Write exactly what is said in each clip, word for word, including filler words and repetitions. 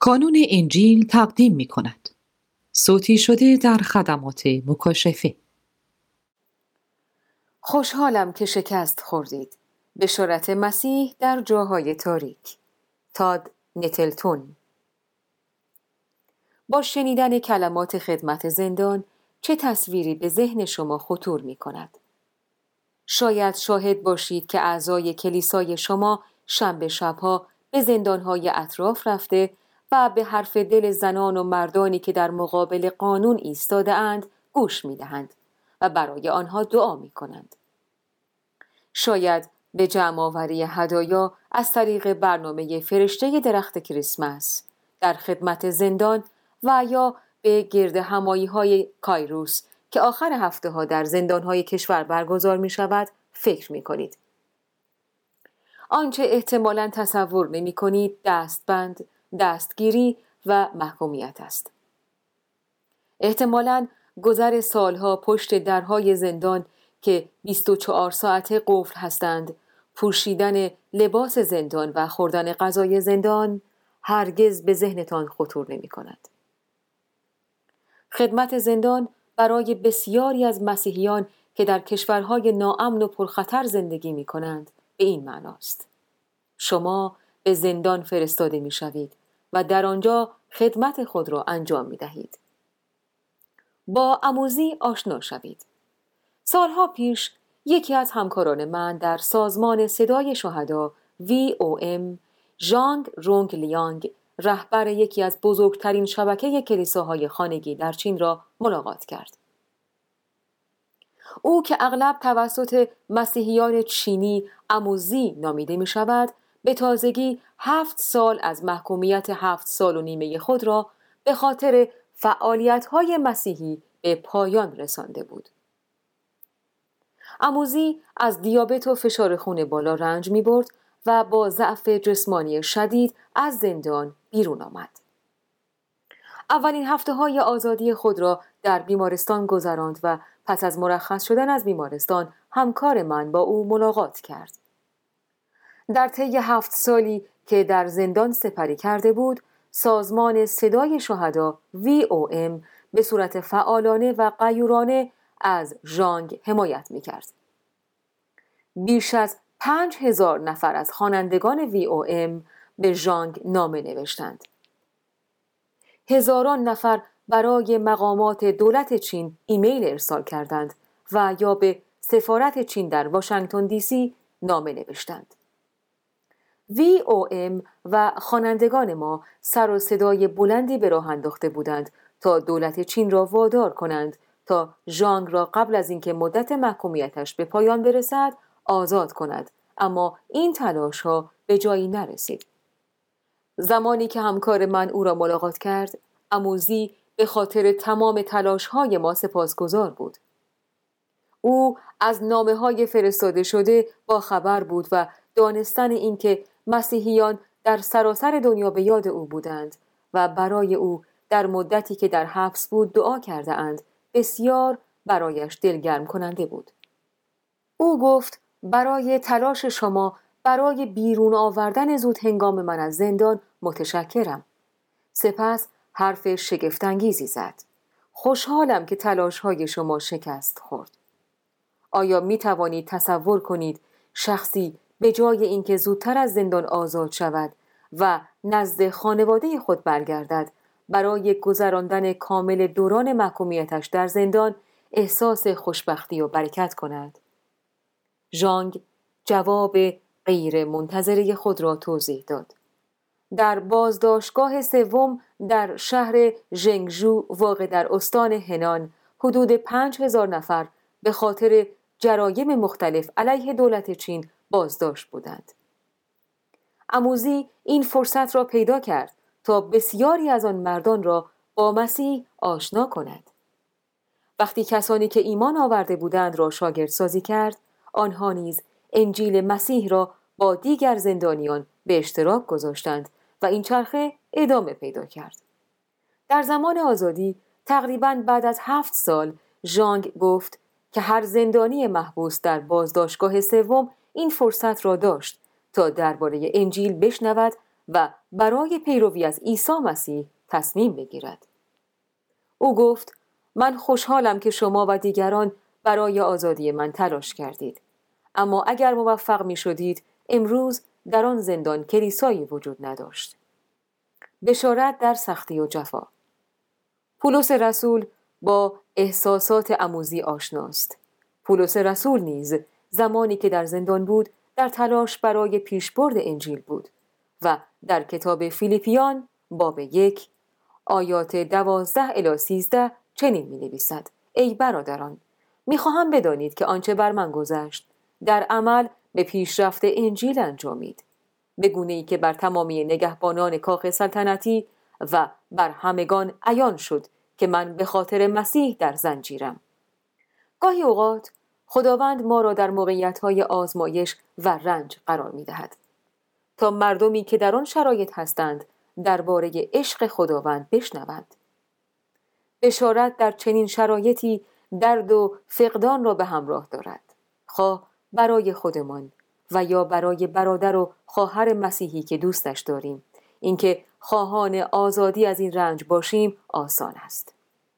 کانون انجیل تقدیم می کند. صوتی شده در خدمات مکاشفه. خوشحالم که شکست خوردید. بشارت مسیح در جاهای تاریک. تاد نتلتون. با شنیدن کلمات خدمت زندان چه تصویری به ذهن شما خطور می کند؟ شاید شاهد باشید که اعضای کلیسای شما شنبه شبها به زندانهای اطراف رفته و به حرف دل زنان و مردانی که در مقابل قانون ایستاده اند گوش می دهند و برای آنها دعا می کنند. شاید به جمع آوری هدایا از طریق برنامه فرشته درخت کریسمس در خدمت زندان و یا به گرد همایی های کایروس که آخر هفته ها در زندان های کشور برگزار می شود فکر می کنید. آنچه احتمالاً تصور نمی کنید دستبند، دستگیری و محکومیت است. احتمالاً گذر سالها پشت درهای زندان که بیست و چهار ساعته قفل هستند، پوشیدن لباس زندان و خوردن غذای زندان هرگز به ذهنتان خطور نمی کند. خدمت زندان برای بسیاری از مسیحیان که در کشورهای ناامن و پرخطر زندگی می کنند به این معناست: شما به زندان فرستاده می شوید و در آنجا خدمت خود را انجام می دهید. با عموزی آشنا شوید. سالها پیش یکی از همکاران من در سازمان صدای شهدا وی او ام، ژانگ رونگ لیانگ، رهبر یکی از بزرگترین شبکه کلیساهای خانگی در چین را ملاقات کرد. او که اغلب توسط مسیحیان چینی عموزی نامیده می شود، به تازگی هفت سال از محکومیت هفت سال و نیمه خود را به خاطر فعالیت‌های مسیحی به پایان رسانده بود. عموزی از دیابت و فشار خون بالا رنج می برد و با ضعف جسمانی شدید از زندان بیرون آمد. اولین هفته های آزادی خود را در بیمارستان گذراند و پس از مرخص شدن از بیمارستان همکار من با او ملاقات کرد. در طی هفت سالی که در زندان سپری کرده بود، سازمان صدای شهدا وی او ام به صورت فعالانه و غیورانه از ژانگ حمایت می‌کرد. بیش از پنج هزار نفر از خوانندگان وی او ام به ژانگ نامه نوشتند. هزاران نفر برای مقامات دولت چین ایمیل ارسال کردند و یا به سفارت چین در واشنگتن دی سی نامه نوشتند. وی او ام و خوانندگان ما سر و صدای بلندی به راه انداخته بودند تا دولت چین را وادار کنند تا ژانگ را قبل از اینکه مدت محکومیتش به پایان برسد آزاد کند، اما این تلاش ها به جایی نرسید. زمانی که همکار من او را ملاقات کرد، عموزی به خاطر تمام تلاش های ما سپاسگزار بود. او از نامه های فرستاده شده با خبر بود و دانستن اینکه مسیحیان در سراسر دنیا به یاد او بودند و برای او در مدتی که در حبس بود دعا کرده اند بسیار برایش دلگرم کننده بود. او گفت برای تلاش شما برای بیرون آوردن زود هنگام من از زندان متشکرم. سپس حرف شگفت‌انگیزی زد. خوشحالم که تلاش های شما شکست خورد. آیا می توانید تصور کنید شخصی به جای اینکه زودتر از زندان آزاد شود و نزد خانواده خود برگردد، برای گذراندن کامل دوران محکومیتش در زندان احساس خوشبختی و برکت کند؟ ژانگ جواب غیر منتظره خود را توضیح داد. در بازداشتگاه سوم در شهر ژنگژو واقع در استان هنان حدود پنج هزار نفر به خاطر جرایم مختلف علیه دولت چین بازداشت بودند. عموزی این فرصت را پیدا کرد تا بسیاری از آن مردان را با مسیح آشنا کند. وقتی کسانی که ایمان آورده بودند را شاگردسازی کرد، آنها نیز انجیل مسیح را با دیگر زندانیان به اشتراک گذاشتند و این چرخه ادامه پیدا کرد. در زمان آزادی تقریباً بعد از هفت سال ژانگ گفت که هر زندانی محبوس در بازداشتگاه سوم این فرصت را داشت تا درباره انجیل بشنود و برای پیروی از عیسی مسیح تصمیم بگیرد. او گفت: من خوشحالم که شما و دیگران برای آزادی من تلاش کردید، اما اگر موفق می شدید امروز در آن زندان کلیسایی وجود نداشت. بشارت در سختی و جفا. پولس رسول با احساسات عموزی آشناست. پولس رسول نیز زمانی که در زندان بود در تلاش برای پیشبرد انجیل بود و در کتاب فیلیپیان باب یک آیات دوازده الی سیزده چنین می نویسد: ای برادران، می خواهم بدانید که آنچه بر من گذشت در عمل به پیشرفت انجیل انجامید، به گونه‌ای که بر تمامی نگهبانان کاخ سلطنتی و بر همگان عیان شد که من به خاطر مسیح در زنجیرم. گاهی اوقات خداوند ما را در موقعیت‌های آزمایش و رنج قرار می‌دهد تا مردمی که در آن شرایط هستند درباره عشق خداوند بشنوند. بشارت در چنین شرایطی درد و فقدان را به همراه دارد، خواه برای خودمان و یا برای برادر و خواهر مسیحی که دوستش داریم. اینکه خواهان آزادی از این رنج باشیم آسان است.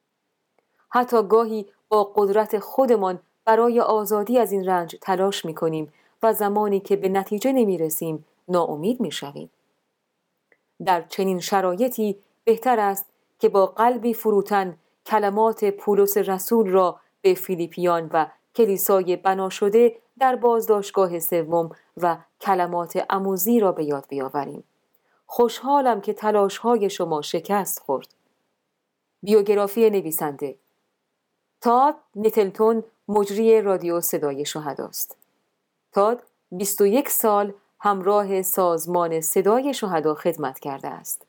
حتی گاهی با قدرت خودمان برای آزادی از این رنج تلاش می‌کنیم و زمانی که به نتیجه نمی‌رسیم ناامید می‌شویم. در چنین شرایطی بهتر است که با قلبی فروتن کلمات پولس رسول را به فیلیپیان و کلیسای بنا شده در بازداشتگاه سوم و کلمات عموزی را به یاد بیاوریم. خوشحالم که تلاش‌های شما شکست خورد. بیوگرافی نویسنده: تاد نیتلتون مجری رادیو صدای شهداست. تاد بیست و یک سال همراه سازمان صدای شهدا خدمت کرده است.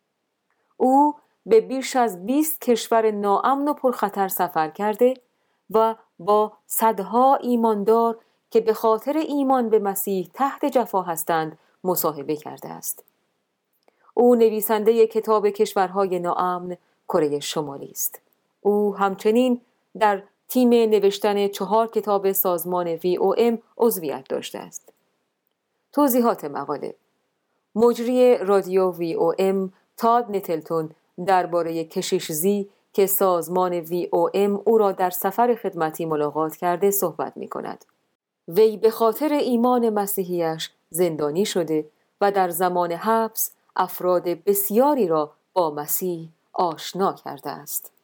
او به بیش از بیست کشور ناامن و پرخطر سفر کرده و با صدها ایماندار که به خاطر ایمان به مسیح تحت جفا هستند مصاحبه کرده است. او نویسنده کتاب کشورهای ناامن کره شمالی است. او همچنین در تیم نوشتن چهار کتاب سازمان وی او ام عضویت داشته است. توضیحات مقاله: مجری رادیو وی او ام تاد نیتلتون درباره کشیش زی که سازمان وی او ام او را در سفر خدمتی ملاقات کرده صحبت می کند. وی به خاطر ایمان مسیحیش زندانی شده و در زمان حبس افراد بسیاری را با مسیح آشنا کرده است.